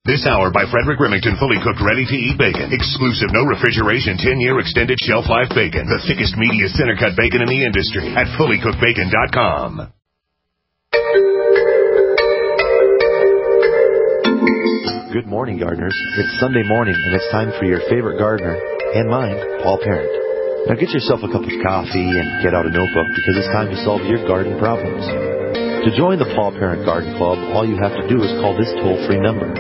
This hour by Frederick Remington, fully cooked, ready-to-eat bacon. Exclusive, no refrigeration, 10-year extended shelf life bacon. The thickest, meatiest center-cut bacon in the industry at fullycookedbacon.com. Good morning, gardeners. It's Sunday morning, and it's time for your favorite gardener, and mine, Paul Parent. Now get yourself a cup of coffee and get out a notebook, because it's time to solve your garden problems. To join the Paul Parent Garden Club, all you have to do is call this toll-free number,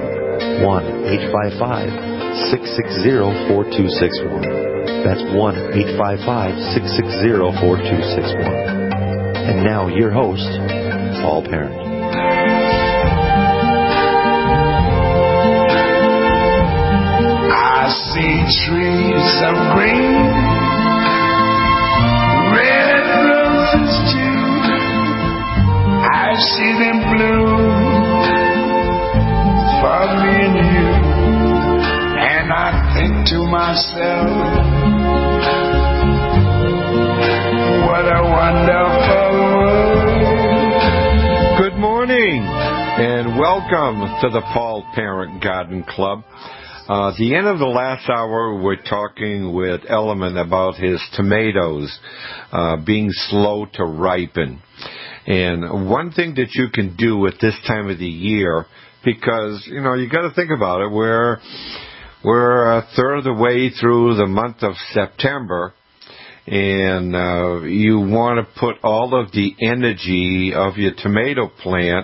1-855-660-4261. That's 1-855-660-4261. And now, your host, Paul Parent. I see trees of green, red roses too. I see them bloom for me and you. And I think to myself, what a wonderful world. Good morning and welcome to the Paul Parent Garden Club. The end of the last hour, we're talking with Elliman about his tomatoes being slow to ripen. And one thing that you can do at this time of the year, because, you got to think about it, we're a third of the way through the month of September, and you want to put all of the energy of your tomato plant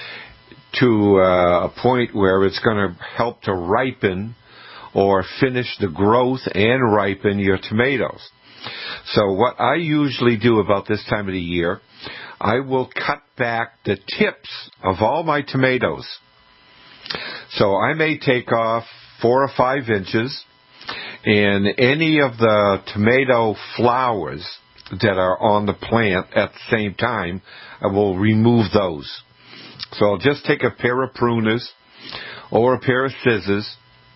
to a point where it's going to help to ripen or finish the growth and ripen your tomatoes. So what I usually do about this time of the year, I will cut back the tips of all my tomatoes. So I may take off 4 or 5 inches, and any of the tomato flowers that are on the plant at the same time, I will remove those. So I'll just take a pair of pruners or a pair of scissors,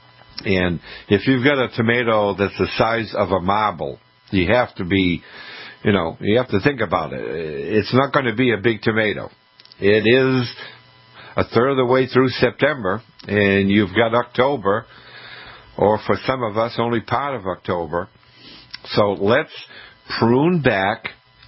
and if you've got a tomato that's the size of a marble, you have to be, you have to think about it. It's not going to be a big tomato. It is a third of the way through September, and you've got October, or for some of us, only part of October. So let's prune back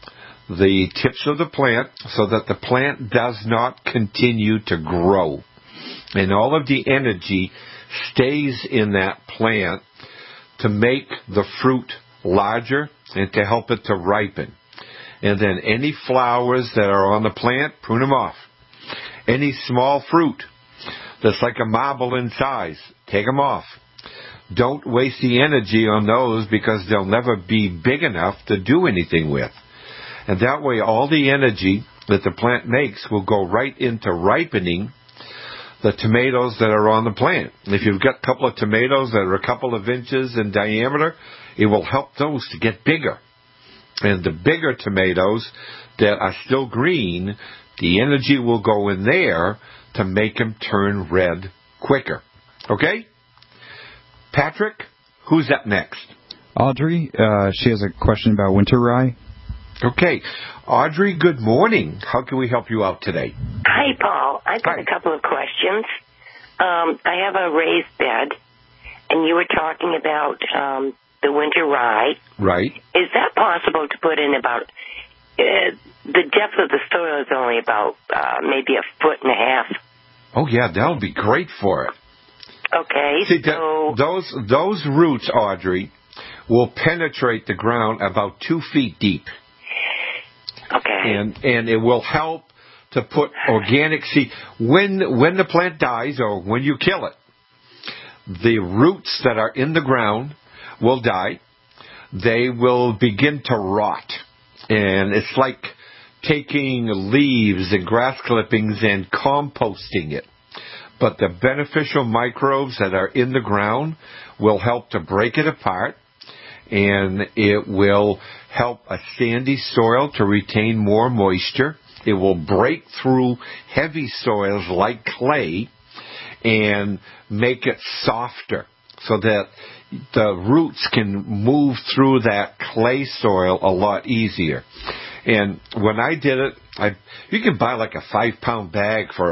the tips of the plant so that the plant does not continue to grow. And all of the energy stays in that plant to make the fruit larger and to help it to ripen. And then any flowers that are on the plant, prune them off. Any small fruit that's like a marble in size, take them off. Don't waste the energy on those, because they'll never be big enough to do anything with. And that way, all the energy that the plant makes will go right into ripening the tomatoes that are on the plant. If you've got a couple of tomatoes that are a couple of inches in diameter, it will help those to get bigger. And the bigger tomatoes that are still green, the energy will go in there to make them turn red quicker. Okay? Patrick, who's up next? Audrey, she has a question about winter rye. Okay. Audrey, good morning. How can we help you out today? Hi, Paul. I've got a couple of questions. I have a raised bed, and you were talking about the winter rye. Right. Is that possible to put in about... the depth of the soil is only about maybe 1.5 feet. Oh, yeah, that'll be great for it. Okay, See, so... Those roots, Audrey, will penetrate the ground about 2 feet deep. Okay. And it will help to put organic seed. When the plant dies or when you kill it, the roots that are in the ground will die. They will begin to rot. And it's like taking leaves and grass clippings and composting it. But the beneficial microbes that are in the ground will help to break it apart, and it will help a sandy soil to retain more moisture. It will break through heavy soils like clay and make it softer so that the roots can move through that clay soil a lot easier. And when I did it, you can buy like a 5-pound bag for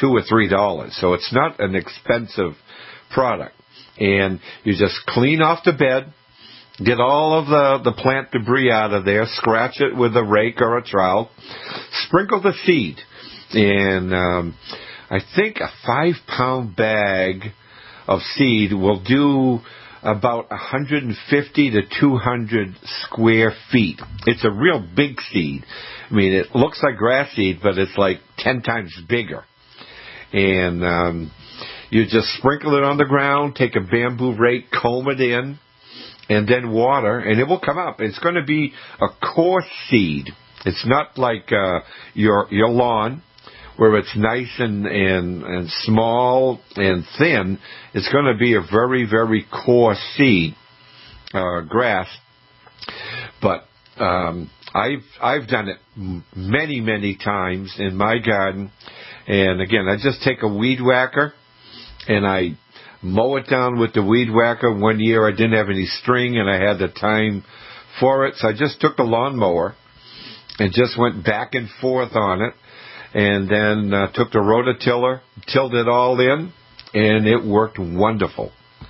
$2 or $3, so it's not an expensive product. And you just clean off the bed, get all of the plant debris out of there, scratch it with a rake or a trowel, sprinkle the seed. And I think a 5-pound bag of seed will do about 150 to 200 square feet. It's a real big seed. I mean, it looks like grass seed, but it's like 10 times bigger. And you just sprinkle it on the ground, take a bamboo rake, comb it in, and then water, and it will come up. It's going to be a coarse seed. It's not like your lawn, where it's nice and small and thin. It's going to be a very, very coarse seed, grass. But I've done it many, many times in my garden. And again, I just take a weed whacker and I mow it down with the weed whacker. One year I didn't have any string and I had the time for it, so I just took the lawnmower and just went back and forth on it. And then took the rototiller, tilled it all in, and it worked wonderful.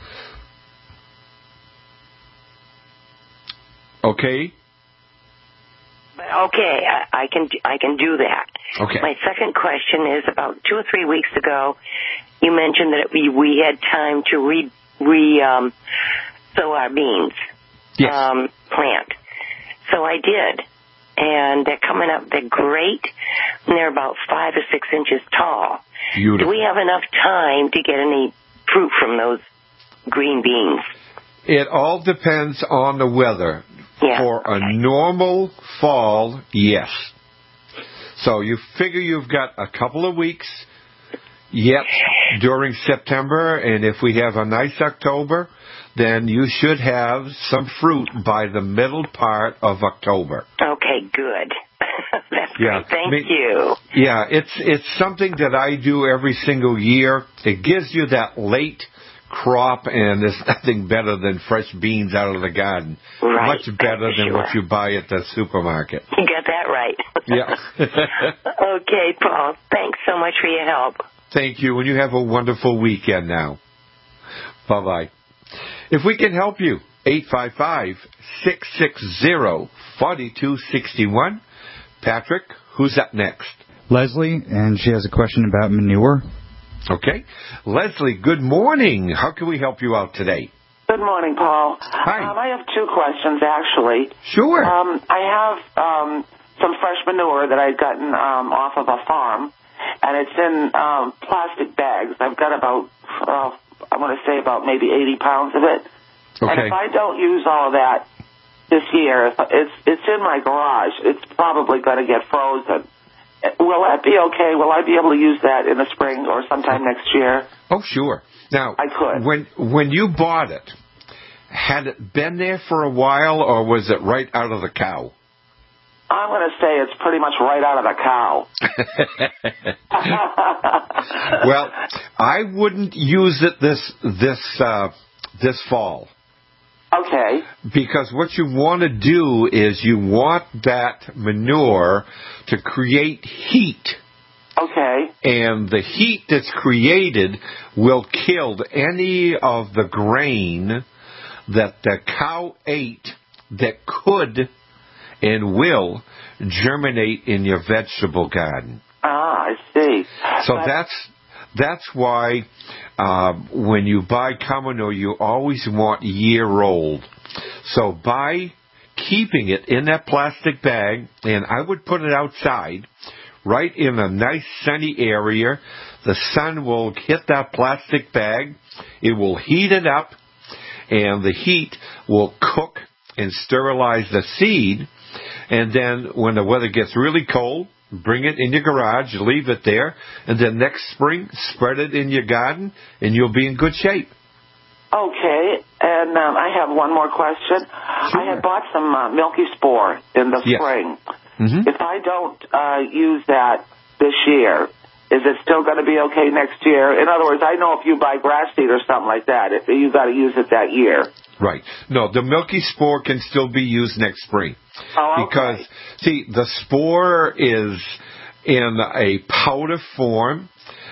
Okay? Okay, I can do that. Okay. My second question is, about 2 or 3 weeks ago, you mentioned that we had time to sow our beans. Yes. Plant. So I did. And they're coming up. They're great. And they're about 5 or 6 inches tall. Beautiful. Do we have enough time to get any fruit from those green beans? It all depends on the weather. Yeah. For a normal fall, yes. So you figure you've got a couple of weeks yet during September, and if we have a nice October, then you should have some fruit by the middle part of October. Okay, good. That's great. Thank you. Yeah, it's something that I do every single year. It gives you that late crop, and there's nothing better than fresh beans out of the garden. Right. Much better than what you buy at the supermarket. You got that right. Yeah. Okay, Paul. Thanks so much for your help. Thank you, and you have a wonderful weekend now. Bye-bye. If we can help you, 855-660-4261. Patrick, who's up next? Leslie, and she has a question about manure. Okay. Leslie, good morning. How can we help you out today? Good morning, Paul. Hi. I have 2 questions, actually. Sure. I have some fresh manure that I'd gotten off of a farm, and it's in plastic bags. I've got about, I want to say about maybe 80 pounds of it. Okay. And if I don't use all of that this year, it's in my garage. It's probably going to get frozen. Will that be okay? Will I be able to use that in the spring or sometime next year? Oh, sure. Now, I could. When you bought it, had it been there for a while, or was it right out of the cow? I'm going to say it's pretty much right out of the cow. Well, I wouldn't use it this fall. Okay. Because what you want to do is you want that manure to create heat. Okay. And the heat that's created will kill any of the grain that the cow ate that could and will germinate in your vegetable garden. Ah, I see. So that's why when you buy cow manure, you always want year-old. So by keeping it in that plastic bag, and I would put it outside, right in a nice sunny area, the sun will hit that plastic bag, it will heat it up, and the heat will cook and sterilize the seed, and then when the weather gets really cold, bring it in your garage, leave it there, and then next spring, spread it in your garden, and you'll be in good shape. Okay, and I have one more question. Sure. I had bought some milky spore in the spring. Mm-hmm. If I don't use that this year, is it still going to be okay next year? In other words, I know if you buy grass seed or something like that, you got to use it that year. Right. No, the milky spore can still be used next spring. Oh, okay. Because, see, the spore is in a powder form,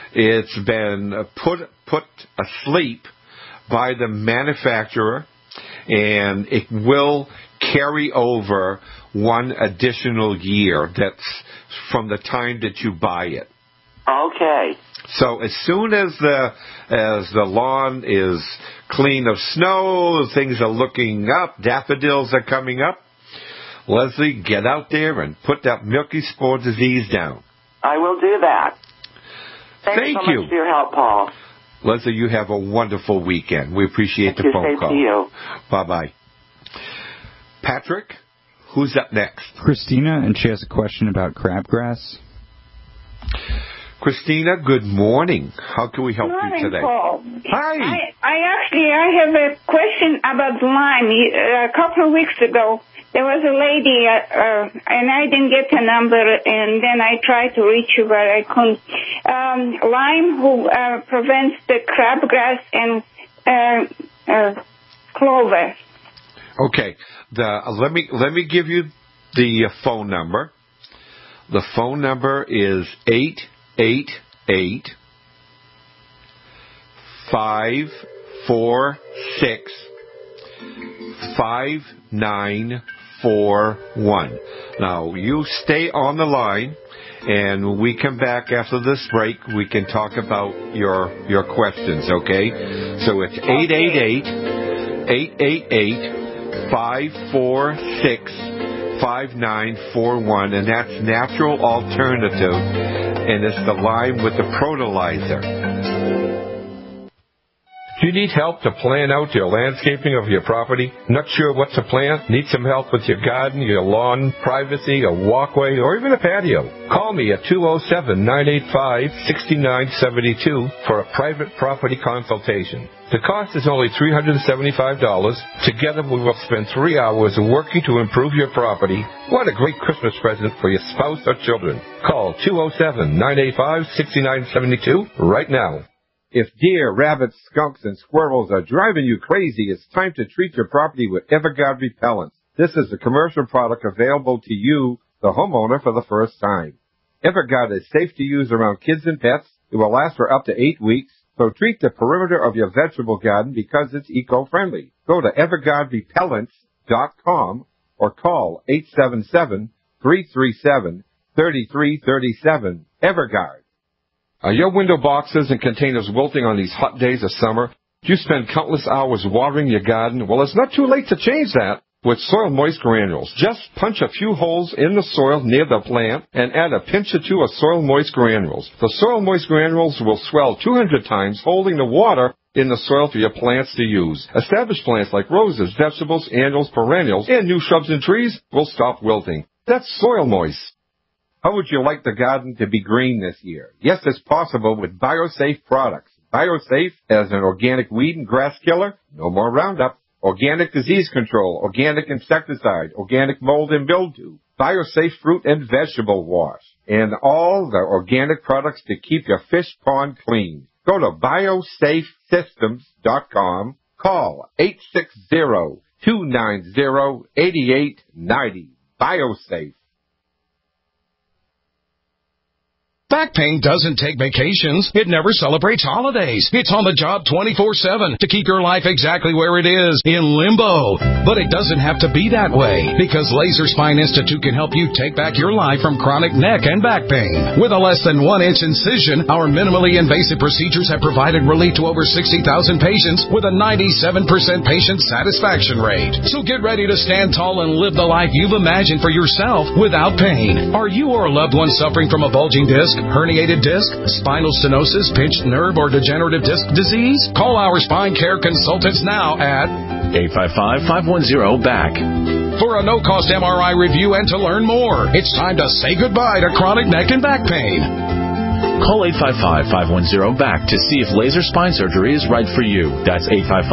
It's been put asleep by the manufacturer, and it will carry over one additional year. That's from the time that you buy it. Okay. So as soon as the lawn is clean of snow, things are looking up, daffodils are coming up, Leslie, get out there and put that milky spore disease down. I will do that. Thanks Thank so you much for your help, Paul. Leslie, you have a wonderful weekend. We appreciate the phone call. Same to you. Bye-bye. Patrick, who's up next? Christina, and she has a question about crabgrass. Christina, good morning. How can we help you today? Paul. Hi. I have a question about lime. A couple of weeks ago, there was a lady, and I didn't get the number, and then I tried to reach you, but I couldn't. Lime who prevents the crabgrass and clover. Okay. Let me give you the phone number. The phone number is 888-546-5941. Now, you stay on the line, and when we come back after this break, we can talk about your questions, okay? So it's 888-546-5941, and that's Natural Alternative, and it's the lime with the Protolizer. Do you need help to plan out your landscaping of your property? Not sure what to plant? Need some help with your garden, your lawn, privacy, a walkway, or even a patio? Call me at 207-985-6972 for a private property consultation. The cost is only $375. Together we will spend 3 hours working to improve your property. What a great Christmas present for your spouse or children. Call 207-985-6972 right now. If deer, rabbits, skunks, and squirrels are driving you crazy, it's time to treat your property with Everguard Repellent. This is a commercial product available to you, the homeowner, for the first time. Everguard is safe to use around kids and pets. It will last for up to 8 weeks. So treat the perimeter of your vegetable garden because it's eco-friendly. Go to EverguardRepellents.com or call 877-337-3337. Everguard. Are your window boxes and containers wilting on these hot days of summer? Do you spend countless hours watering your garden? Well, it's not too late to change that with Soil Moist Granules. Just punch a few holes in the soil near the plant and add a pinch or two of Soil Moist Granules. The Soil Moist Granules will swell 200 times, holding the water in the soil for your plants to use. Established plants like roses, vegetables, annuals, perennials, and new shrubs and trees will stop wilting. That's Soil Moist. How would you like the garden to be green this year? Yes, it's possible with BioSafe products. BioSafe as an organic weed and grass killer, no more Roundup. Organic disease control, organic insecticide, organic mold and mildew. BioSafe fruit and vegetable wash. And all the organic products to keep your fish pond clean. Go to biosafesystems.com. Call 860-290-8890. BioSafe. Back pain doesn't take vacations. It never celebrates holidays. It's on the job 24/7 to keep your life exactly where it is, in limbo. But it doesn't have to be that way, because Laser Spine Institute can help you take back your life from chronic neck and back pain. With a less than 1-inch incision, our minimally invasive procedures have provided relief to over 60,000 patients with a 97% patient satisfaction rate. So get ready to stand tall and live the life you've imagined for yourself without pain. Are you or a loved one suffering from a bulging disc, herniated disc, spinal stenosis, pinched nerve, or degenerative disc disease? Call our spine care consultants now at 855-510-BACK. For a no-cost MRI review and to learn more. It's time to say goodbye to chronic neck and back pain. Call 855-510-BACK to see if laser spine surgery is right for you. That's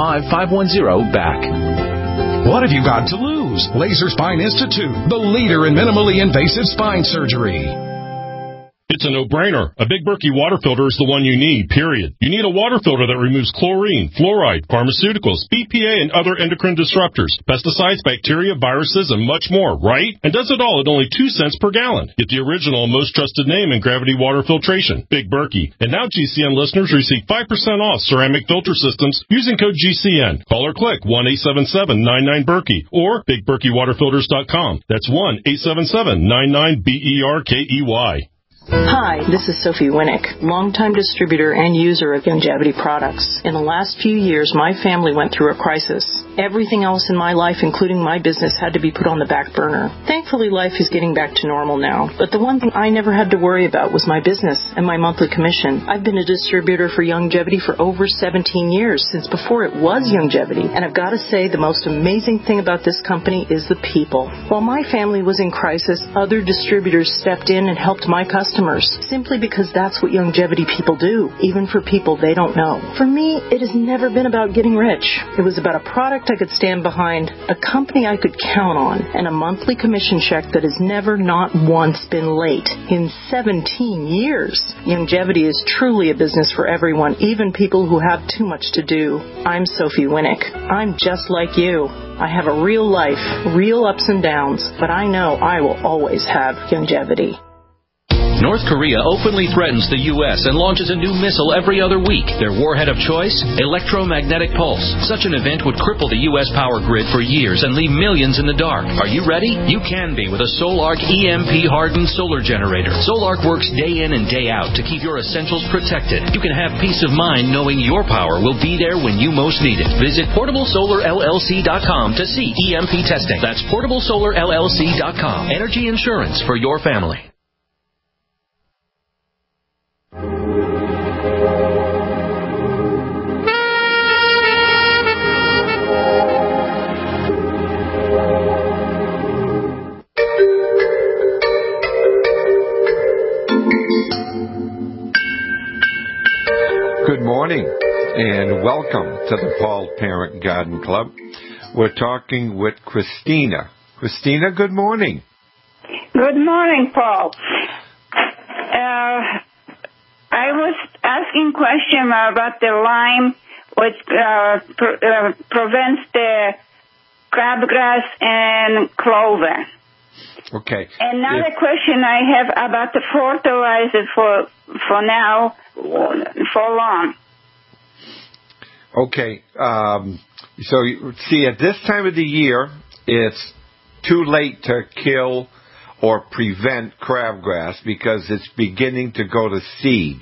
855-510-BACK. What have you got to lose? Laser Spine Institute, the leader in minimally invasive spine surgery. It's a no-brainer. A Big Berkey water filter is the one you need, period. You need a water filter that removes chlorine, fluoride, pharmaceuticals, BPA, and other endocrine disruptors, pesticides, bacteria, viruses, and much more, right? And does it all at only 2 cents per gallon. Get the original and most trusted name in gravity water filtration, Big Berkey. And now GCN listeners receive 5% off ceramic filter systems using code GCN. Call or click 1-877-99-BERKEY or BigBerkeyWaterFilters.com. That's 1-877-99-BERKEY. Hi, this is Sophie Winnick, longtime distributor and user of Youngevity products. In the last few years, my family went through a crisis. Everything else in my life, including my business, had to be put on the back burner. Thankfully, life is getting back to normal now, but the one thing I never had to worry about was my business and my monthly commission. I've been a distributor for Youngevity for over 17 years, since before it was Youngevity, and I've got to say the most amazing thing about this company is the people. While my family was in crisis, other distributors stepped in and helped my customers, simply because that's what Youngevity people do, even for people they don't know. For me, it has never been about getting rich. It was about a product I could stand behind, a company I could count on, and a monthly commission check that has never not once been late. In 17 years, Youngevity is truly a business for everyone, even people who have too much to do. I'm Sophie Winnick. I'm just like you. I have a real life, real ups and downs, but I know I will always have Youngevity. North Korea openly threatens the U.S. and launches a new missile every other week. Their warhead of choice? Electromagnetic pulse. Such an event would cripple the U.S. power grid for years and leave millions in the dark. Are you ready? You can be with a Solarc EMP-hardened solar generator. Solarc works day in and day out to keep your essentials protected. You can have peace of mind knowing your power will be there when you most need it. Visit PortableSolarLLC.com to see EMP testing. That's PortableSolarLLC.com. Energy insurance for your family. Good morning and welcome to the Paul Parent Garden Club. We're talking with Christina. Christina, good morning. Good morning, Paul. I was asking question about the lime, which prevents the crabgrass and clover. Okay. Another question I have about the fertilizer for now, for lawn. Okay. So, see, at this time of the year, it's too late to kill or prevent crabgrass because it's beginning to go to seed.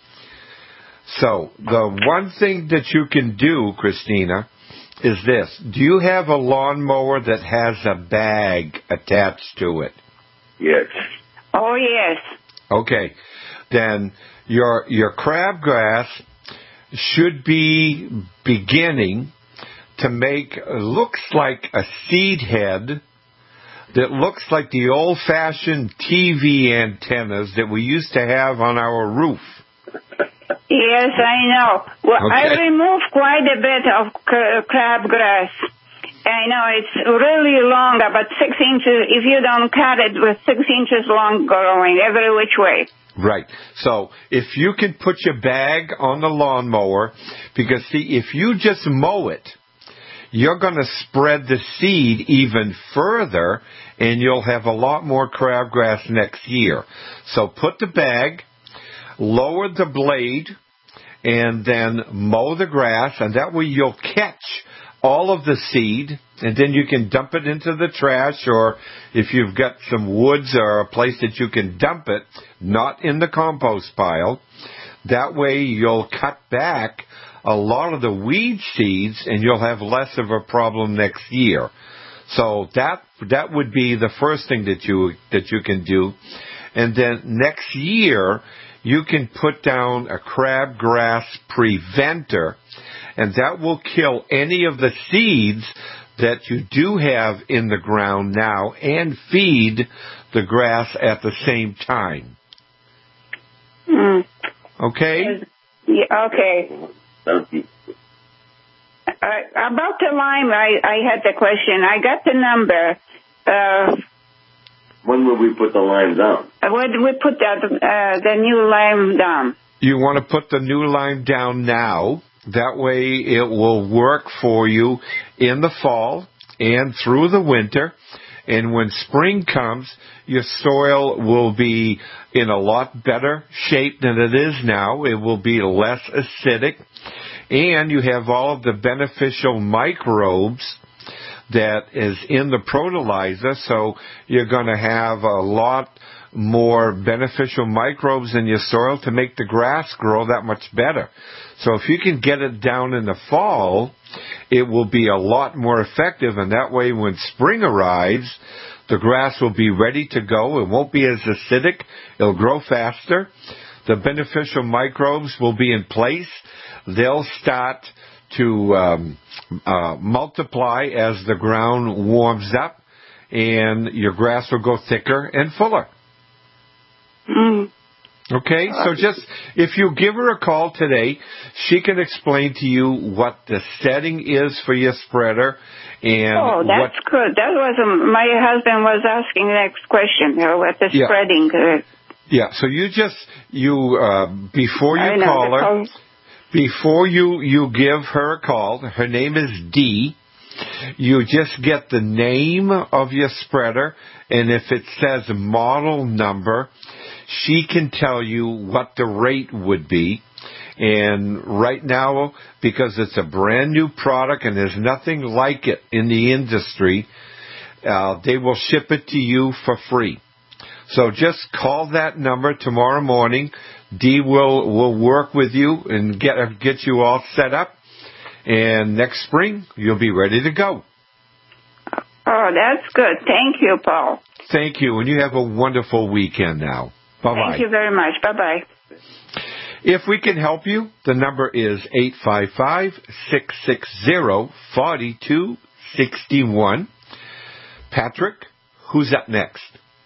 So, the one thing that you can do, Christina, is this. Do you have a lawnmower that has a bag attached to it? Yes. Oh, yes. Okay. Then your crabgrass should be beginning to make, looks like a seed head that looks like the old-fashioned TV antennas that we used to have on our roof. Yes, I know. Well, Okay. I removed quite a bit of crabgrass. I know it's really long, about 6 inches. If you don't cut it, with 6 inches long growing every which way. Right. So if you can put your bag on the lawnmower, because see, if you just mow it, you're going to spread the seed even further, and you'll have a lot more crabgrass next year. So put the bag, lower the blade, and then mow the grass, and that way you'll catch all of the seed, and then you can dump it into the trash, or if you've got some woods or a place that you can dump it, not in the compost pile. That way you'll cut back a lot of the weed seeds, and you'll have less of a problem next year. So that would be the first thing that you can do. And then next year, you can put down a crabgrass preventer, and that will kill any of the seeds that you do have in the ground now and feed the grass at the same time. Mm. Okay? Yeah, okay. About the lime, I had the question. I got the number. When will we put the lime down? When we put the new lime down? You want to put the new lime down now. That way it will work for you in the fall and through the winter. And when spring comes, your soil will be in a lot better shape than it is now. It will be less acidic. And you have all of the beneficial microbes that is in the Protolizer. So you're going to have a lot more beneficial microbes in your soil to make the grass grow that much better. So if you can get it down in the fall, it will be a lot more effective, and that way when spring arrives, the grass will be ready to go. It won't be as acidic. It'll grow faster. The beneficial microbes will be in place. They'll start to multiply as the ground warms up, and your grass will go thicker and fuller. Okay, so just, if you give her a call today, she can explain to you what the setting is for your spreader. And that's good. That was, my husband was asking the next question, what the spreading. Yeah, so before you call her, before you give her a call, her name is Dee, you just get the name of your spreader, and if it says model number, she can tell you what the rate would be. And right now, because it's a brand new product and there's nothing like it in the industry, they will ship it to you for free. So just call that number tomorrow morning. Dee will work with you and get you all set up. And next spring, you'll be ready to go. Oh, that's good. Thank you, Paul. Thank you, and you have a wonderful weekend now. Bye-bye. Thank you very much. Bye-bye. If we can help you, the number is 855-660-4261. Patrick, who's up next?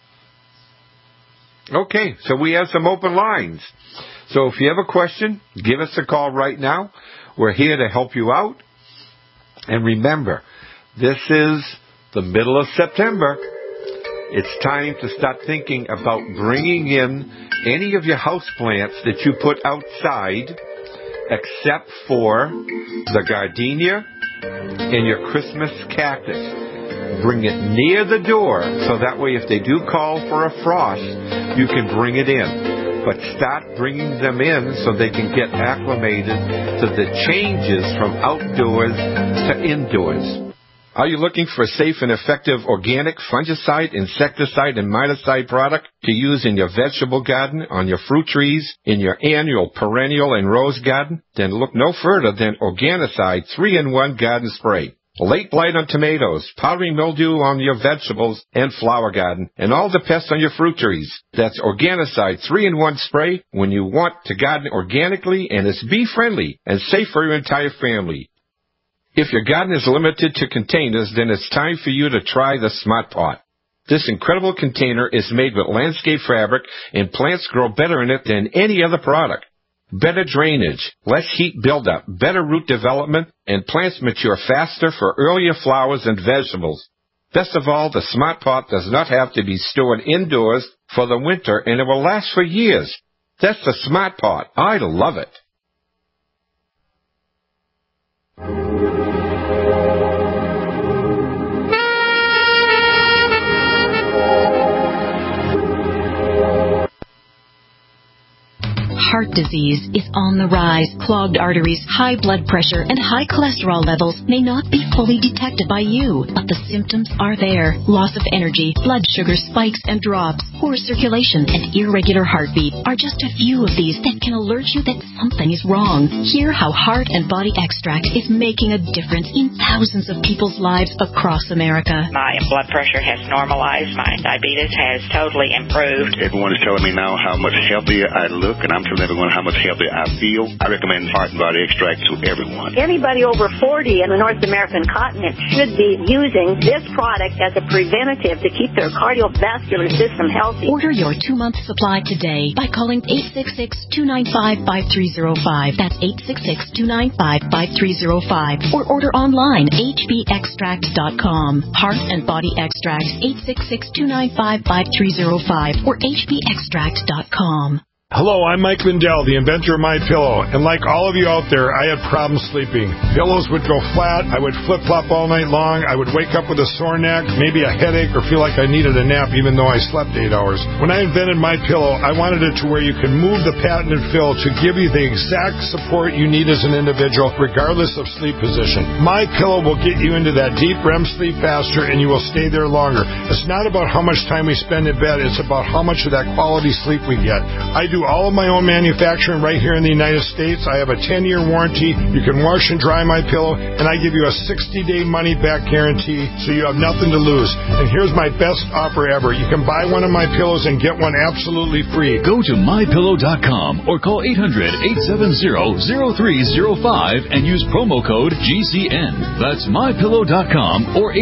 Okay, so we have some open lines. So if you have a question, give us a call right now. We're here to help you out. And remember, this is the middle of September. It's time to start thinking about bringing in any of your houseplants that you put outside, except for the gardenia and your Christmas cactus. Bring it near the door, so that way if they do call for a frost, you can bring it in. But start bringing them in so they can get acclimated to the changes from outdoors to indoors. Are you looking for a safe and effective organic fungicide, insecticide, and miticide product to use in your vegetable garden, on your fruit trees, in your annual, perennial, and rose garden? Then look no further than Organicide 3-in-1 Garden Spray. Late blight on tomatoes, powdery mildew on your vegetables and flower garden, and all the pests on your fruit trees. That's Organicide 3-in-1 Spray when you want to garden organically, and it's bee-friendly and safe for your entire family. If your garden is limited to containers, then it's time for you to try the Smart Pot. This incredible container is made with landscape fabric, and plants grow better in it than any other product. Better drainage, less heat buildup, better root development, and plants mature faster for earlier flowers and vegetables. Best of all, the Smart Pot does not have to be stored indoors for the winter, and it will last for years. That's the Smart Pot. I love it. Heart disease is on the rise. Clogged arteries, high blood pressure, and high cholesterol levels may not be fully detected by you, but the symptoms are there. Loss of energy, blood sugar spikes and drops, poor circulation, and irregular heartbeat are just a few of these that can alert you that something is wrong. Hear how Heart and Body Extract is making a difference in thousands of people's lives across America. My blood pressure has normalized. My diabetes has totally improved. Everyone is telling me now how much healthier I look, and I'm telling everyone how much healthier I feel. I recommend Heart and Body Extract to everyone. Anybody over 40 in the North American continent should be using this product as a preventative to keep their cardiovascular system healthy. Order your 2-month supply today by calling 866-295-5305. That's 866-295-5305. Or order online, hbextract.com. Heart and Body Extract, 866-295-5305 or hbextract.com. Hello, I'm Mike Lindell, the inventor of MyPillow, and like all of you out there, I had problems sleeping. Pillows would go flat, I would flip-flop all night long, I would wake up with a sore neck, maybe a headache, or feel like I needed a nap even though I slept 8 hours. When I invented MyPillow, I wanted it to where you can move the patented fill to give you the exact support you need as an individual, regardless of sleep position. MyPillow will get you into that deep REM sleep faster, and you will stay there longer. It's not about how much time we spend in bed, it's about how much of that quality sleep we get. I do all of my own manufacturing right here in the United States. I have a 10-year warranty. You can wash and dry my pillow, and I give you a 60-day money-back guarantee, so you have nothing to lose. And here's my best offer ever. You can buy one of my pillows and get one absolutely free. Go to MyPillow.com or call 800-870-0305 and use promo code GCN. That's MyPillow.com or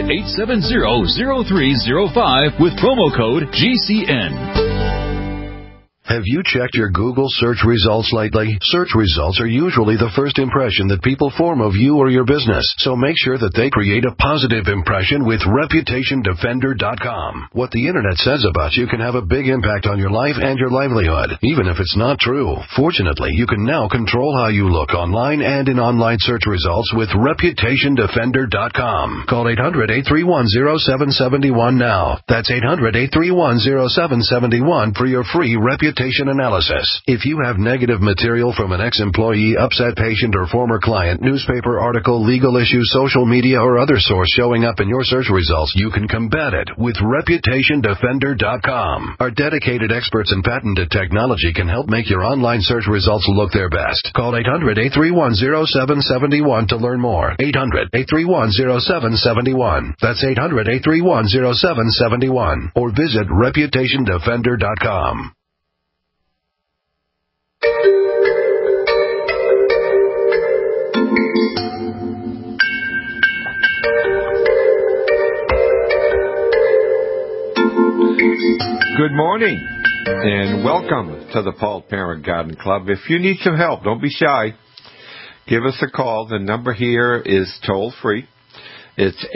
800-870-0305 with promo code GCN. Have you checked your Google search results lately? Search results are usually the first impression that people form of you or your business, so make sure that they create a positive impression with ReputationDefender.com. What the Internet says about you can have a big impact on your life and your livelihood, even if it's not true. Fortunately, you can now control how you look online and in online search results with ReputationDefender.com. Call 800-831-0771 now. That's 800-831-0771 for your free reputation analysis. If you have negative material from an ex-employee, upset patient, or former client, newspaper article, legal issue, social media, or other source showing up in your search results, you can combat it with ReputationDefender.com. Our dedicated experts in patented technology can help make your online search results look their best. Call 800-831-0771 to learn more. 800-831-0771. That's 800-831-0771. Or visit ReputationDefender.com. Good morning, and welcome to the Paul Parent Garden Club. If you need some help, don't be shy. Give us a call. The number here is toll-free. It's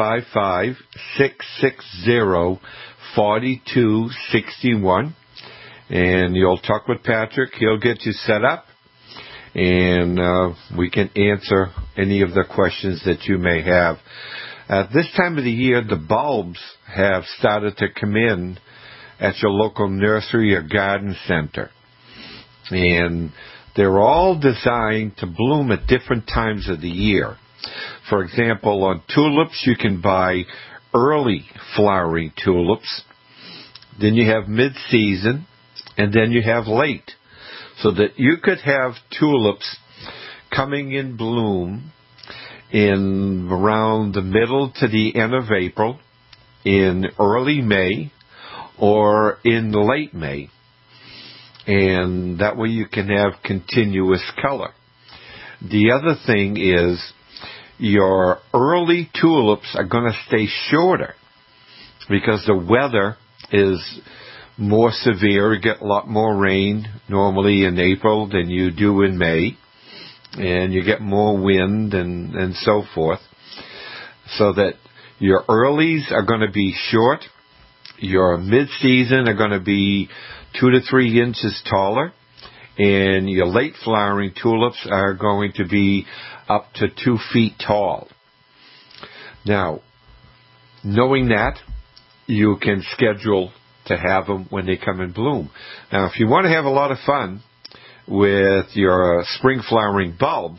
855-660-4261. And you'll talk with Patrick. He'll get you set up, and we can answer any of the questions that you may have. At this time of the year, the bulbs have started to come in at your local nursery or garden center. And they're all designed to bloom at different times of the year. For example, on tulips, you can buy early flowering tulips. Then you have mid-season, and then you have late. So that you could have tulips coming in bloom in around the middle to the end of April, in early May, or in late May. And that way you can have continuous color. The other thing is your early tulips are going to stay shorter because the weather is more severe. You get a lot more rain normally in April than you do in May. And you get more wind and so forth. So that your earlies are going to be short. Your mid-season are going to be 2 to 3 inches taller. And your late flowering tulips are going to be up to 2 feet tall. Now, knowing that, you can schedule to have them when they come in bloom. Now, if you want to have a lot of fun with your spring flowering bulbs,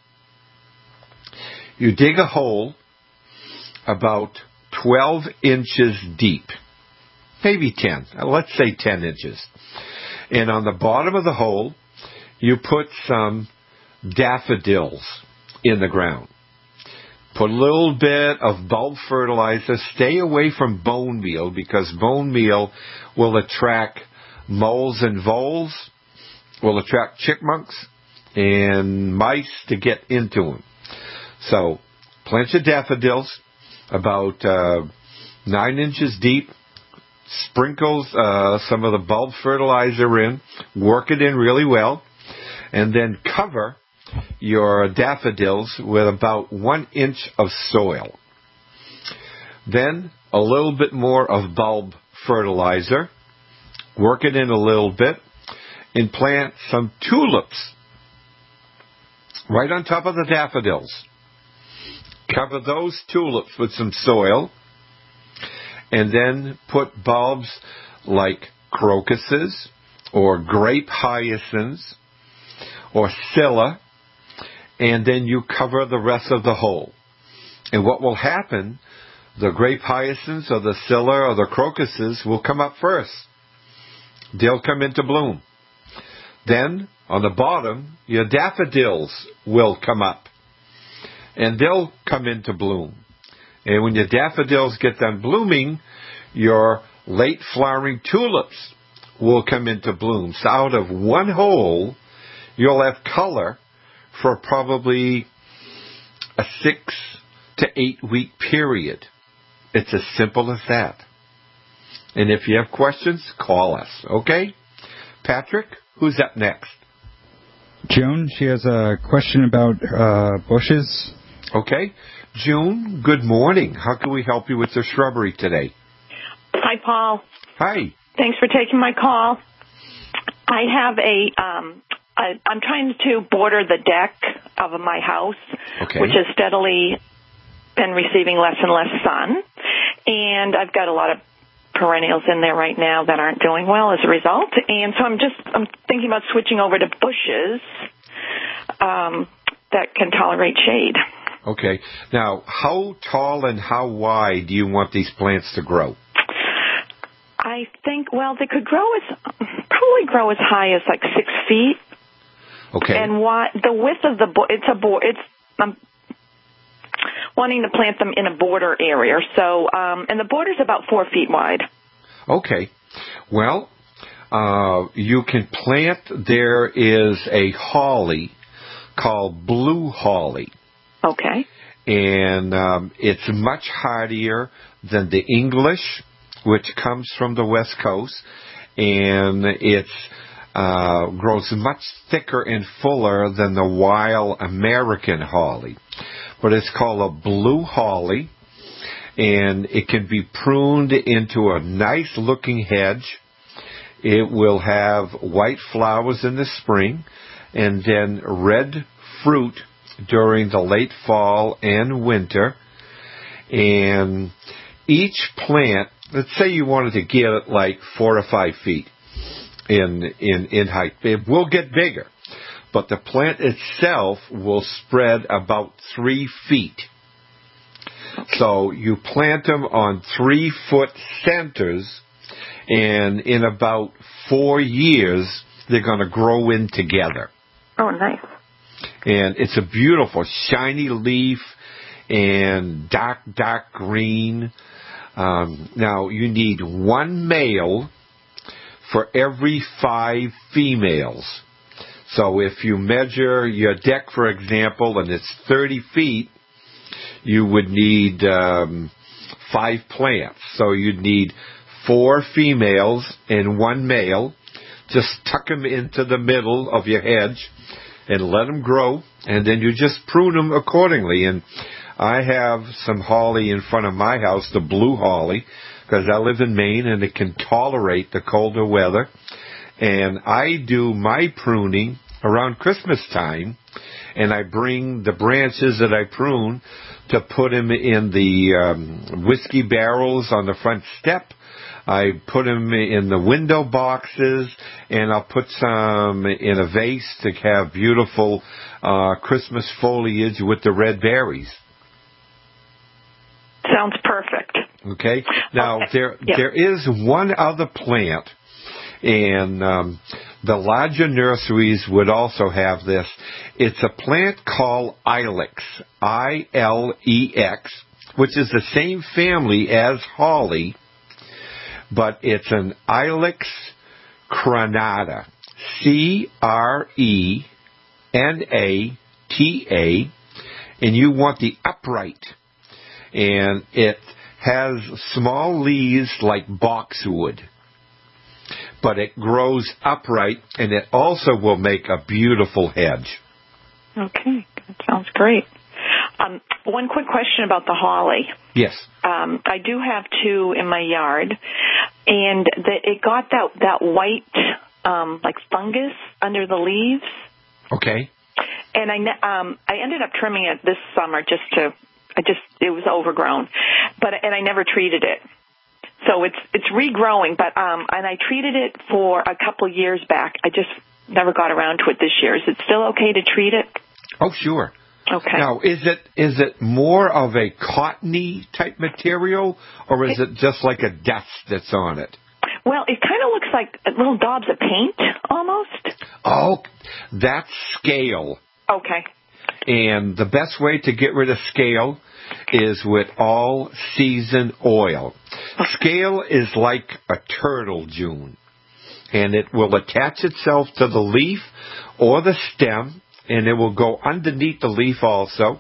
you dig a hole about 12 inches deep, maybe 10, let's say 10 inches. And on the bottom of the hole, you put some daffodils in the ground. Put a little bit of bulb fertilizer. Stay away from bone meal because bone meal will attract moles and voles, will attract chipmunks and mice to get into them. So plant your daffodils about 9 inches deep. Sprinkle some of the bulb fertilizer in. Work it in really well. And then cover your daffodils with about 1 inch of soil. Then a little bit more of bulb fertilizer. Work it in a little bit. And plant some tulips right on top of the daffodils. Cover those tulips with some soil. And then put bulbs like crocuses or grape hyacinths or scilla. And then you cover the rest of the hole. And what will happen, the grape hyacinths or the scilla or the crocuses will come up first. They'll come into bloom. Then, on the bottom, your daffodils will come up. And they'll come into bloom. And when your daffodils get done blooming, your late flowering tulips will come into bloom. So out of one hole, you'll have color for probably a 6 to 8 week period. It's as simple as that. And if you have questions, call us, okay? Patrick, who's up next? Joan, she has a question about bushes. Okay. June, good morning. How can we help you with the shrubbery today? Hi, Paul. Hi. Thanks for taking my call. I have I'm trying to border the deck of my house, which has steadily been receiving less and less sun. And I've got a lot of perennials in there right now that aren't doing well as a result. And so I'm thinking about switching over to bushes that can tolerate shade. Okay. Now, how tall and how wide do you want these plants to grow? I think, well, they could probably grow as high as like 6 feet. Okay. And the width of I'm wanting to plant them in a border area. So, and the border's about 4 feet wide. Okay. Well, you can plant, there is a holly called blue holly. Okay. And it's much hardier than the English, which comes from the West Coast, and it grows much thicker and fuller than the wild American holly. But it's called a blue holly, and it can be pruned into a nice-looking hedge. It will have white flowers in the spring, and then red fruit during the late fall and winter. And each plant, let's say you wanted to get it like 4 to 5 feet in height. It will get bigger, but the plant itself will spread about 3 feet. So you plant them on 3-foot centers, and in about 4 years, they're going to grow in together. Oh, nice. And it's a beautiful shiny leaf and dark green. Now, you need 1 male for every 5 females. So if you measure your deck, for example, and it's 30 feet, you would need 5 plants. So you'd need 4 females and 1 male. Just tuck them into the middle of your hedge and let them grow, and then you just prune them accordingly. And I have some holly in front of my house, the blue holly, because I live in Maine and it can tolerate the colder weather. And I do my pruning around Christmas time, and I bring the branches that I prune to put them in the whiskey barrels on the front step. I put them in the window boxes, and I'll put some in a vase to have beautiful Christmas foliage with the red berries. Sounds perfect. Okay. Now, there is one other plant, and the larger nurseries would also have this. It's a plant called Ilex, I-L-E-X, which is the same family as holly, but it's an Ilex crenata, CRENATA, and you want the upright. And it has small leaves like boxwood, but it grows upright, and it also will make a beautiful hedge. Okay, that sounds great. One quick question about the holly. Yes. I do have 2 in my yard, and it got that white like fungus under the leaves. Okay. And I ended up trimming it this summer it was overgrown, and I never treated it. So it's regrowing, but and I treated it for a couple years back. I just never got around to it this year. Is it still okay to treat it? Oh, sure. Okay. Now, is it more of a cottony type material, or is it just like a dust that's on it? Well, it kind of looks like little daubs of paint, almost. Oh, that's scale. Okay. And the best way to get rid of scale is with all-season oil. Scale is like a turtle, June, and it will attach itself to the leaf or the stem, and it will go underneath the leaf also,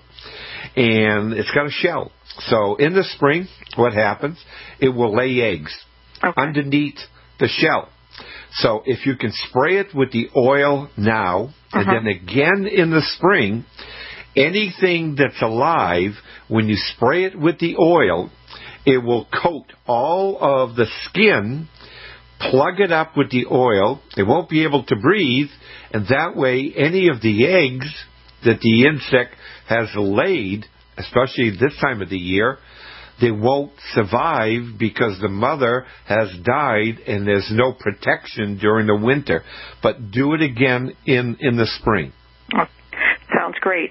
and it's got a shell. So in the spring, what happens? It will lay eggs underneath the shell. So if you can spray it with the oil now, and then again in the spring, anything that's alive, when you spray it with the oil, it will coat all of the skin, plug it up with the oil. It won't be able to breathe, and that way any of the eggs that the insect has laid, especially this time of the year, they won't survive because the mother has died and there's no protection during the winter. But do it again in the spring. Oh, sounds great.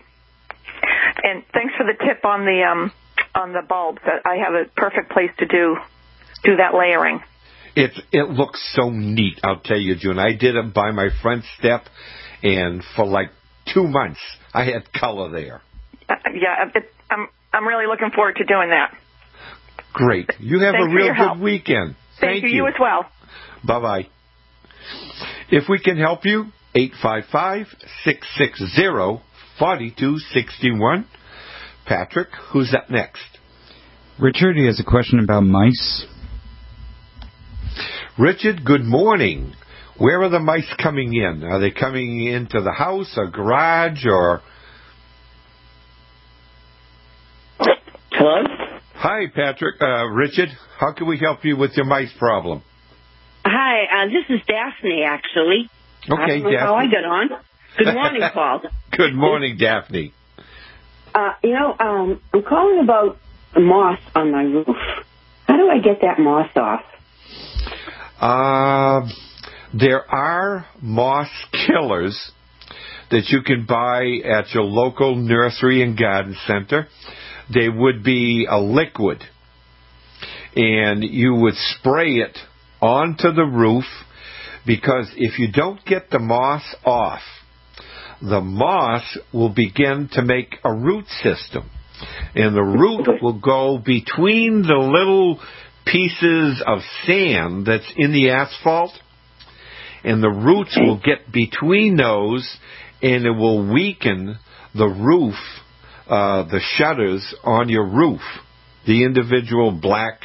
And thanks for the tip on the bulbs. I have a perfect place to do that layering. It looks so neat, I'll tell you, June. I did it by my front step, and for like 2 months, I had color there. I'm really looking forward to doing that. Great. You have a real good weekend. Thank you. You as well. Bye-bye. If we can help you, 855-660-4261. Patrick, who's up next? Richard, he has a question about mice. Richard, good morning. Where are the mice coming in? Are they coming into the house or garage or... Hello? Hi, Patrick. Richard, how can we help you with your mice problem? Hi, this is Daphne, actually. Okay, Daphne. How I got on. Good morning, Paul. Good morning, Daphne. I'm calling about the moss on my roof. How do I get that moss off? There are moss killers that you can buy at your local nursery and garden center. They would be a liquid, and you would spray it onto the roof, because if you don't get the moss off, the moss will begin to make a root system, and the root will go between the little pieces of sand that's in the asphalt, and the roots will get between those, and it will weaken the roof, the shutters on your roof, the individual black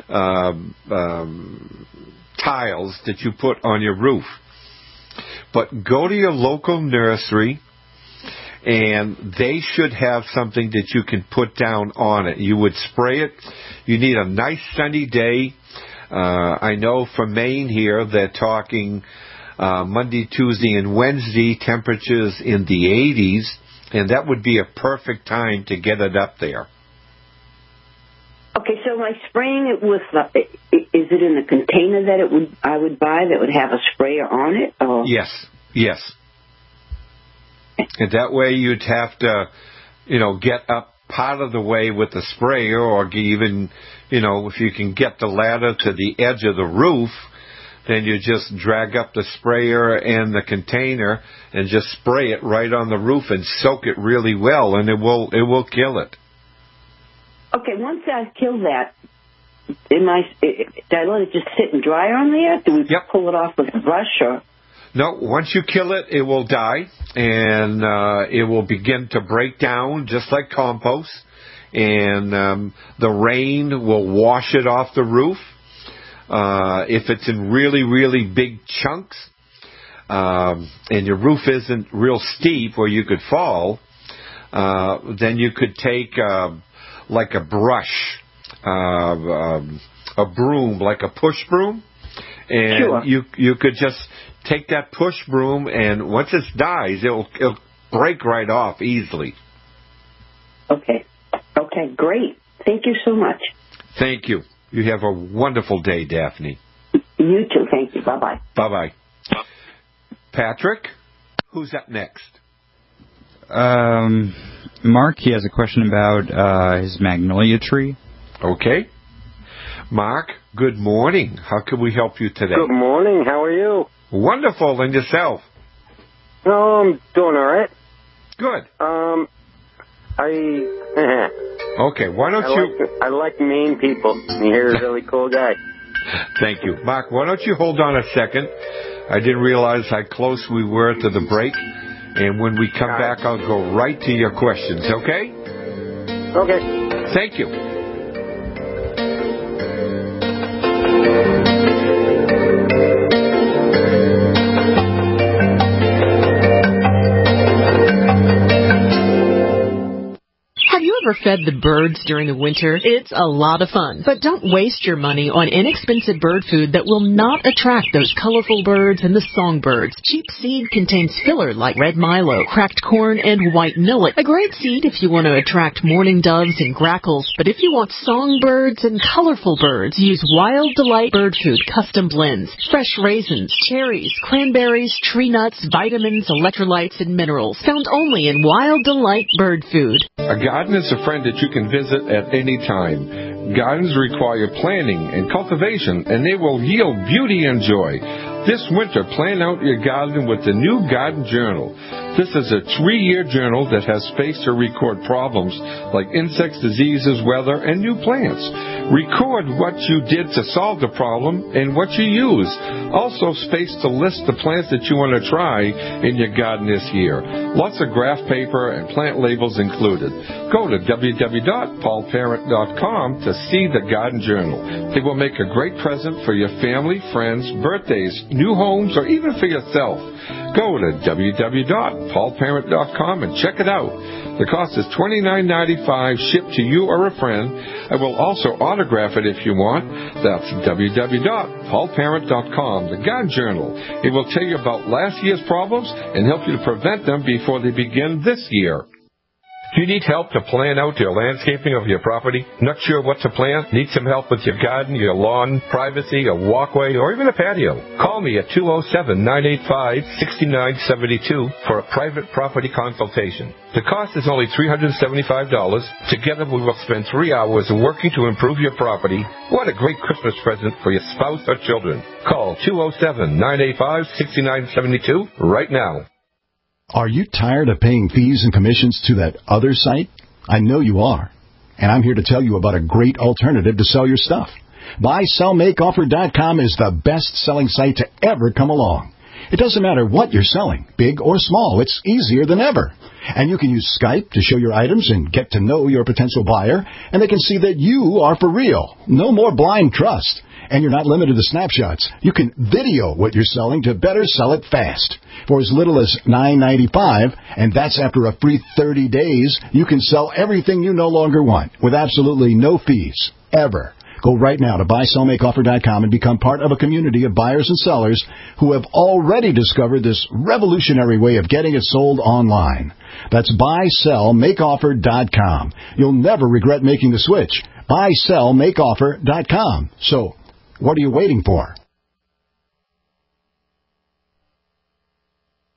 tiles that you put on your roof. But go to your local nursery, and they should have something that you can put down on it. You would spray it. You need a nice sunny day. I know from Maine here, they're talking Monday, Tuesday, and Wednesday, temperatures in the 80s, and that would be a perfect time to get it up there. Okay, so am I spraying it with, is it in the container that I would buy that would have a sprayer on it? Or? Yes. And that way you'd have to, get up part of the way with the sprayer, or even, if you can get the ladder to the edge of the roof, then you just drag up the sprayer and the container and just spray it right on the roof and soak it really well, and it will kill it. Okay, once I've killed that, do I let it just sit and dry on there? Do we pull it off with a brush or? No, once you kill it, it will die, and it will begin to break down just like compost, and the rain will wash it off the roof. If it's in really, really big chunks, and your roof isn't real steep where you could fall, then you could take like a brush, a broom, like a push broom, and you could just take that push broom, and once it dies, it'll break right off easily. Okay, great. Thank you so much. Thank you. You have a wonderful day, Daphne. You too. Thank you. Bye-bye. Bye-bye. Patrick, who's up next? Mark, he has a question about his magnolia tree. Okay. Mark, good morning. How can we help you today? Good morning. How are you? Wonderful. And yourself? Oh, I'm doing all right. Good. Okay, why don't you... I like mean people. You're a really cool guy. Thank you. Mark, why don't you hold on a second? I didn't realize how close we were to the break. And when we come back, I'll go right to your questions, okay? Okay. Thank you. Ever fed the birds during the winter? It's a lot of fun. But don't waste your money on inexpensive bird food that will not attract those colorful birds and the songbirds. Cheap seed contains filler like red milo, cracked corn, and white millet. A great seed if you want to attract mourning doves and grackles. But if you want songbirds and colorful birds, use Wild Delight Bird Food Custom Blends. Fresh raisins, cherries, cranberries, tree nuts, vitamins, electrolytes, and minerals. Found only in Wild Delight Bird Food. A garden is a friend that you can visit at any time. Gardens require planning and cultivation, and they will yield beauty and joy. This winter, plan out your garden with the new Garden Journal. This is a 3-year journal that has space to record problems like insects, diseases, weather, and new plants. Record what you did to solve the problem and what you used. Also, space to list the plants that you want to try in your garden this year. Lots of graph paper and plant labels included. Go to www.paulparent.com to see the Garden Journal. They will make a great present for your family, friends, birthdays, new homes, or even for yourself. Go to www.paulparent.com and check it out. The cost is $29.95 shipped to you or a friend. I will also autograph it if you want. That's www.paulparent.com, the Garden Journal. It will tell you about last year's problems and help you to prevent them before they begin this year. Do you need help to plan out your landscaping of your property? Not sure what to plant? Need some help with your garden, your lawn, privacy, a walkway, or even a patio? Call me at 207-985-6972 for a private property consultation. The cost is only $375. Together we will spend 3 hours working to improve your property. What a great Christmas present for your spouse or children. Call 207-985-6972 right now. Are you tired of paying fees and commissions to that other site? I know you are. And I'm here to tell you about a great alternative to sell your stuff. BuySellMakeOffer.com is the best-selling site to ever come along. It doesn't matter what you're selling, big or small. It's easier than ever. And you can use Skype to show your items and get to know your potential buyer, and they can see that you are for real. No more blind trust. And you're not limited to snapshots. You can video what you're selling to better sell it fast. For as little as $9.95, and that's after a free 30 days, you can sell everything you no longer want with absolutely no fees, ever. Go right now to BuySellMakeOffer.com and become part of a community of buyers and sellers who have already discovered this revolutionary way of getting it sold online. That's BuySellMakeOffer.com. You'll never regret making the switch. BuySellMakeOffer.com. So, what are you waiting for?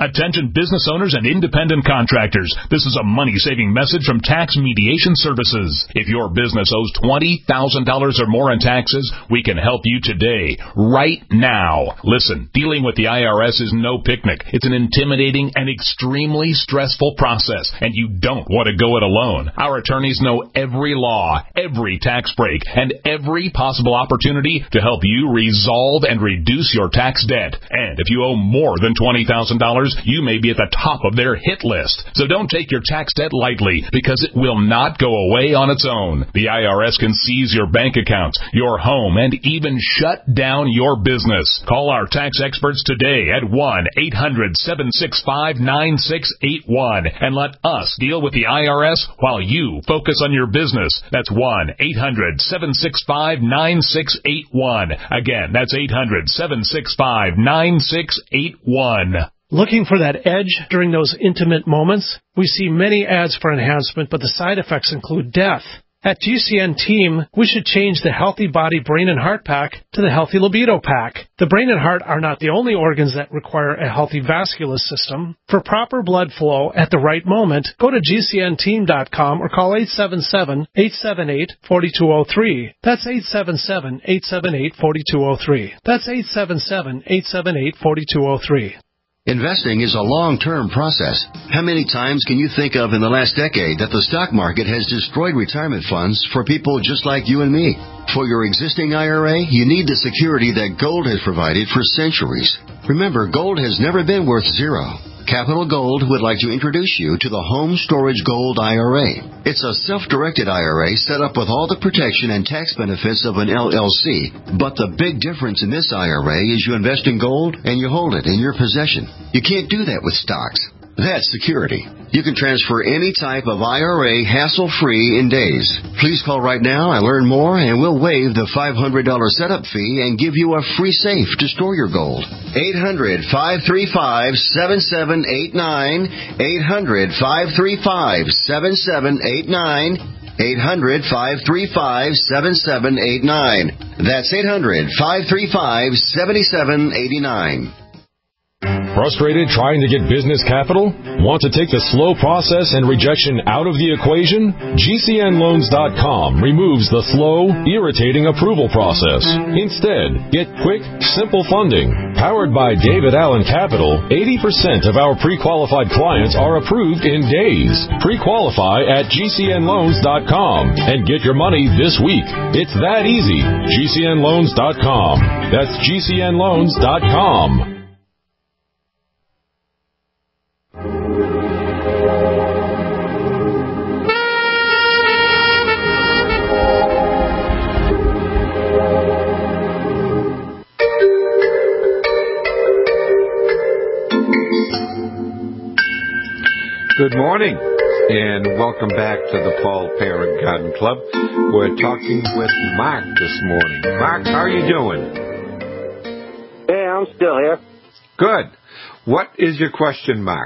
Attention business owners and independent contractors. This is a money-saving message from Tax Mediation Services. If your business owes $20,000 or more in taxes, we can help you today, right now. Listen, dealing with the IRS is no picnic. It's an intimidating and extremely stressful process, and you don't want to go it alone. Our attorneys know every law, every tax break, and every possible opportunity to help you resolve and reduce your tax debt. And if you owe more than $20,000, you may be at the top of their hit list. So don't take your tax debt lightly, because it will not go away on its own. The IRS can seize your bank accounts, your home, and even shut down your business. Call our tax experts today at 1-800-765-9681 and let us deal with the IRS while you focus on your business. That's 1-800-765-9681. Again, that's 800-765-9681. Looking for that edge during those intimate moments? We see many ads for enhancement, but the side effects include death. At GCN Team, we should change the Healthy Body, Brain, and Heart Pack to the Healthy Libido Pack. The brain and heart are not the only organs that require a healthy vascular system. For proper blood flow at the right moment, go to GCNteam.com or call 877-878-4203. That's 877-878-4203. That's 877-878-4203. Investing is a long-term process. How many times can you think of in the last decade that the stock market has destroyed retirement funds for people just like you and me? For your existing IRA, you need the security that gold has provided for centuries. Remember, gold has never been worth zero. Capital Gold would like to introduce you to the Home Storage Gold IRA. It's a self-directed IRA set up with all the protection and tax benefits of an LLC. But the big difference in this IRA is you invest in gold and you hold it in your possession. You can't do that with stocks. That's security. You can transfer any type of IRA hassle-free in days. Please call right now and learn more, and we'll waive the $500 setup fee and give you a free safe to store your gold. 800-535-7789. 800-535-7789. 800-535-7789. That's 800-535-7789. Frustrated trying to get business capital? Want to take the slow process and rejection out of the equation? GCNloans.com removes the slow, irritating approval process. Instead, get quick, simple funding. Powered by David Allen Capital, 80% of our pre-qualified clients are approved in days. Pre-qualify at GCNloans.com and get your money this week. It's that easy. GCNloans.com. That's GCNloans.com. Good morning, and welcome back to the Paul Parent Garden Club. We're talking with Mark this morning. Mark, how are you doing? Hey, I'm still here. Good. What is your question, Mark?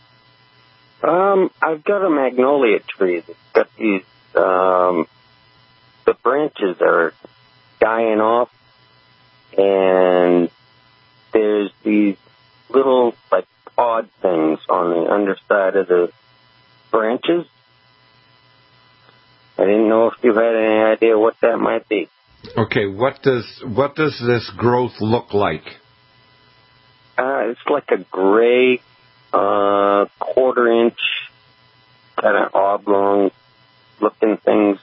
I've got a magnolia tree that's got these, the branches are dying off, and there's these little, like, odd things on the underside of the branches. I didn't know if you had any idea what that might be. Okay, what does this growth look like? It's like a gray, quarter-inch, kind of oblong-looking things.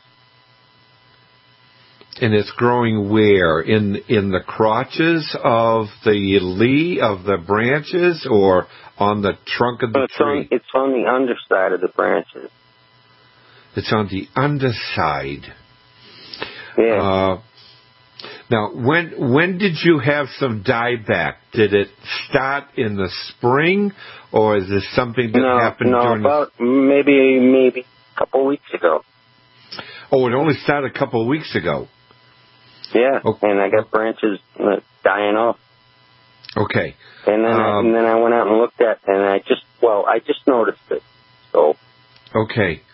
And it's growing where? In the crotches of the branches, or on the trunk of the tree? It's on the underside of the branches. It's on the underside. Yeah. Now, when did you have some dieback? Did it start in the spring, or is this something that happened during? Maybe a couple weeks ago. Oh, it only started a couple of weeks ago. Yeah, okay. And I got branches dying off. Okay. And then I went out and looked at, and I just noticed it. So. Okay.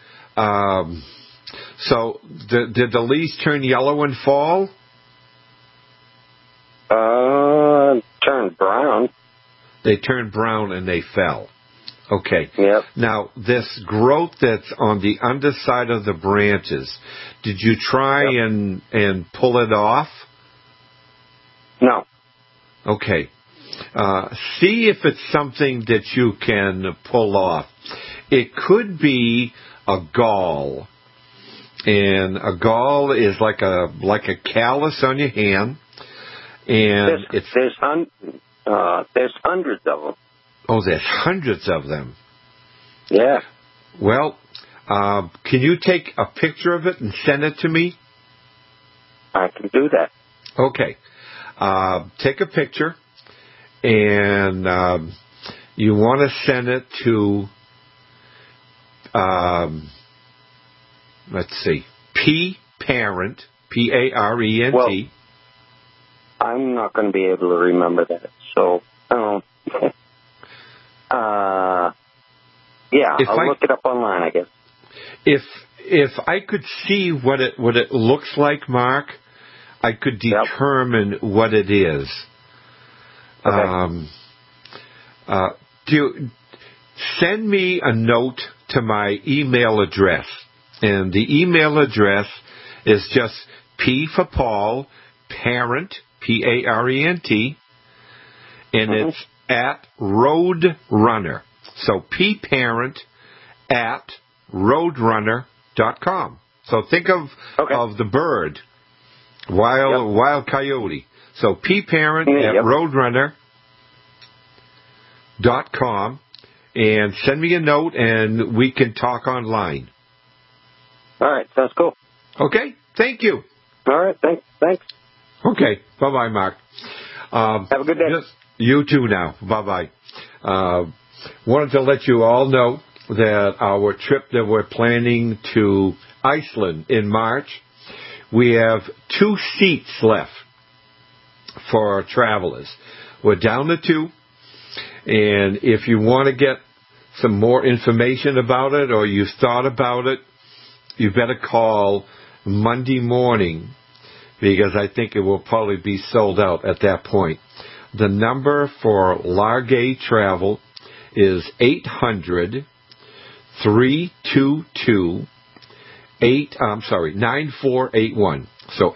So did the leaves turn yellow in fall? Turned brown. They turned brown and they fell. Okay. Yep. Now, this growth that's on the underside of the branches, did you try and pull it off? No. Okay. See if it's something that you can pull off. It could be a gall. And a gall is like a callus on your hand. And there's hundreds of them. Oh, there's hundreds of them. Yeah. Well, can you take a picture of it and send it to me? I can do that. Okay. Take a picture, and you want to send it to, let's see, Parent, Parent. Well, I'm not going to be able to remember that, so I'll look it up online, I guess. If I could see what it looks like, Mark, I could determine what it is. Okay. Send me a note to my email address, and the email address is just P for Paul, Parent, Parent, and it's at Roadrunner. So Parent at Roadrunner.com. So think of the bird, wild coyote. So Parent at Roadrunner.com, and send me a note, and we can talk online. All right, sounds cool. Okay, thank you. All right, thanks. Okay, bye-bye, Mark. Have a good day. You too now. Bye-bye. Wanted to let you all know that our trip that we're planning to Iceland in March, we have 2 seats left for our travelers. We're down to 2, and if you want to get some more information about it or you've thought about it, you better call Monday morning, because I think it will probably be sold out at that point. The number for Largay Travel is 800-322-9481. So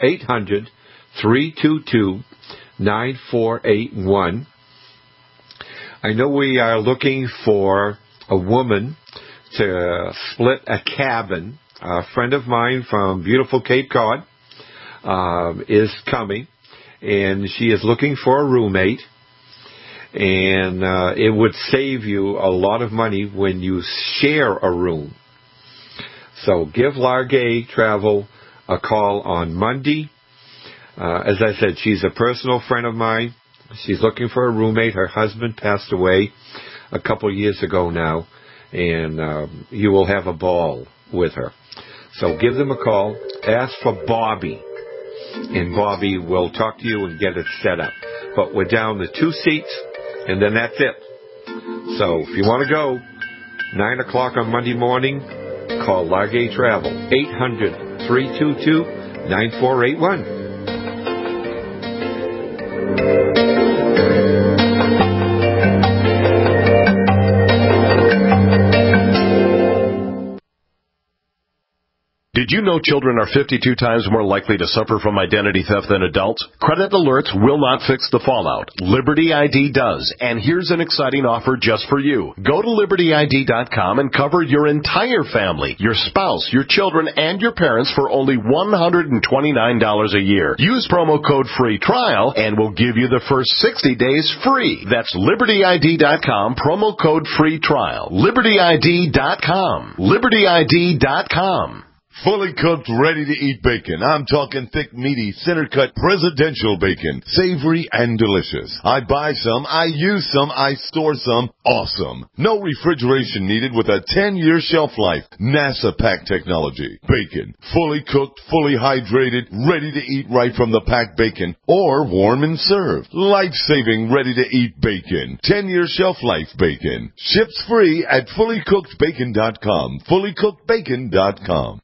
800-322-9481. I know we are looking for a woman to split a cabin. A friend of mine from beautiful Cape Cod is coming, and she is looking for a roommate. And it would save you a lot of money when you share a room. So give Largay Travel a call on Monday. As I said, she's a personal friend of mine. She's looking for a roommate. Her husband passed away a couple years ago now, and you will have a ball with her. So give them a call. Ask for Bobby, and Bobby will talk to you and get it set up. But we're down to 2 seats, and then that's it. So if you want to go, 9 o'clock on Monday morning, call Largay Travel, 800-322-9481. Did you know children are 52 times more likely to suffer from identity theft than adults? Credit alerts will not fix the fallout. Liberty ID does, and here's an exciting offer just for you. Go to LibertyID.com and cover your entire family, your spouse, your children, and your parents for only $129 a year. Use promo code FREE TRIAL, and we'll give you the first 60 days free. That's LibertyID.com, promo code FREE TRIAL. LibertyID.com. LibertyID.com. Fully cooked, ready-to-eat bacon. I'm talking thick, meaty, center-cut, presidential bacon. Savory and delicious. I buy some, I use some, I store some. Awesome. No refrigeration needed with a 10-year shelf life. NASA pack technology. Bacon. Fully cooked, fully hydrated, ready to eat right from the packed bacon. Or warm and served. Life-saving, ready-to-eat bacon. 10-year shelf life bacon. Ships free at fullycookedbacon.com. Fullycookedbacon.com.